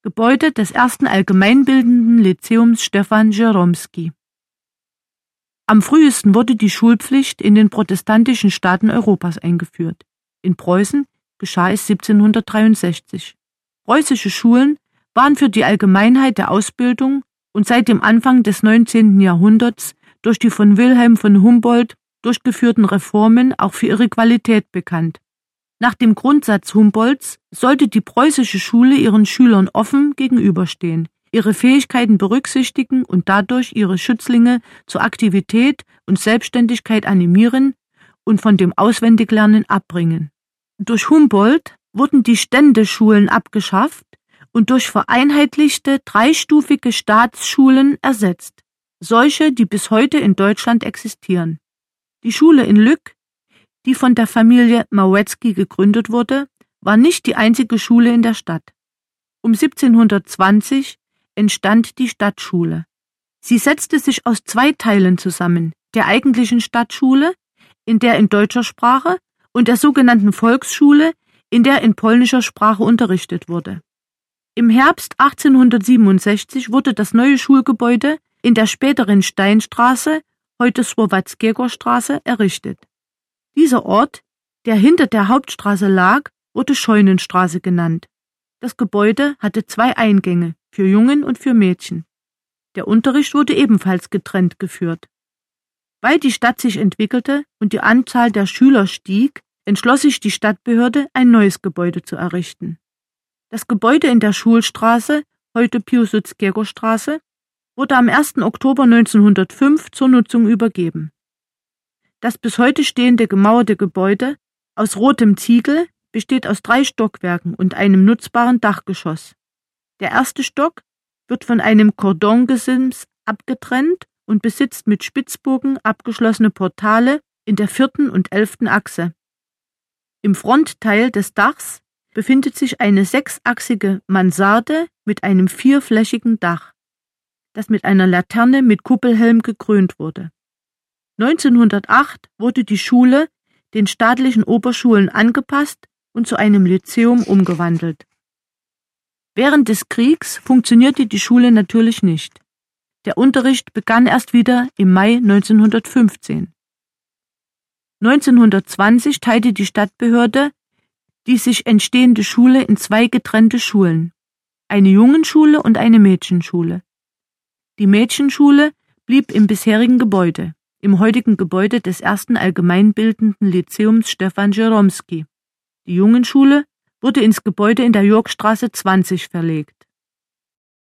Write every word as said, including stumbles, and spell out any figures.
Gebäude des ersten allgemeinbildenden Lyzeums Stefan Żeromski. Am frühesten wurde die Schulpflicht in den protestantischen Staaten Europas eingeführt. In Preußen geschah es siebzehnhundertdreiundsechzig. Preußische Schulen waren für die Allgemeinheit der Ausbildung und seit dem Anfang des neunzehnten Jahrhunderts durch die von Wilhelm von Humboldt durchgeführten Reformen auch für ihre Qualität bekannt. Nach dem Grundsatz Humboldts sollte die preußische Schule ihren Schülern offen gegenüberstehen, ihre Fähigkeiten berücksichtigen und dadurch ihre Schützlinge zur Aktivität und Selbstständigkeit animieren und von dem Auswendiglernen abbringen. Durch Humboldt wurden die Ständeschulen abgeschafft und durch vereinheitlichte dreistufige Staatsschulen ersetzt, solche, die bis heute in Deutschland existieren. Die Schule in Lück, die von der Familie Mauetzky gegründet wurde, war nicht die einzige Schule in der Stadt. Um siebzehnhundertzwanzig entstand die Stadtschule. Sie setzte sich aus zwei Teilen zusammen, der eigentlichen Stadtschule, in der in deutscher Sprache, und der sogenannten Volksschule, in der in polnischer Sprache unterrichtet wurde. Im Herbst achtzehnhundertsiebenundsechzig wurde das neue Schulgebäude in der späteren Steinstraße, heute Słowackiego Straße, errichtet. Dieser Ort, der hinter der Hauptstraße lag, wurde Scheunenstraße genannt. Das Gebäude hatte zwei Eingänge, für Jungen und für Mädchen. Der Unterricht wurde ebenfalls getrennt geführt. Weil die Stadt sich entwickelte und die Anzahl der Schüler stieg, entschloss sich die Stadtbehörde, ein neues Gebäude zu errichten. Das Gebäude in der Schulstraße, heute Piłsudskiego Straße, wurde am ersten Oktober neunzehnhundertfünf zur Nutzung übergeben. Das bis heute stehende gemauerte Gebäude aus rotem Ziegel besteht aus drei Stockwerken und einem nutzbaren Dachgeschoss. Der erste Stock wird von einem Kordongesims abgetrennt und besitzt mit Spitzbogen abgeschlossene Portale in der vierten und elften Achse. Im Frontteil des Dachs befindet sich eine sechsachsige Mansarde mit einem vierflächigen Dach, das mit einer Laterne mit Kuppelhelm gekrönt wurde. neunzehnhundertacht wurde die Schule den staatlichen Oberschulen angepasst und zu einem Lyzeum umgewandelt. Während des Kriegs funktionierte die Schule natürlich nicht. Der Unterricht begann erst wieder im Mai neunzehnhundertfünfzehn. neunzehnhundertzwanzig teilte die Stadtbehörde die sich entstehende Schule in zwei getrennte Schulen, eine Jungenschule und eine Mädchenschule. Die Mädchenschule blieb im bisherigen Gebäude, im heutigen Gebäude des ersten allgemeinbildenden Lyzeums Stefan Żeromski. Die Jungenschule wurde ins Gebäude in der Yorckstraße zwanzig verlegt.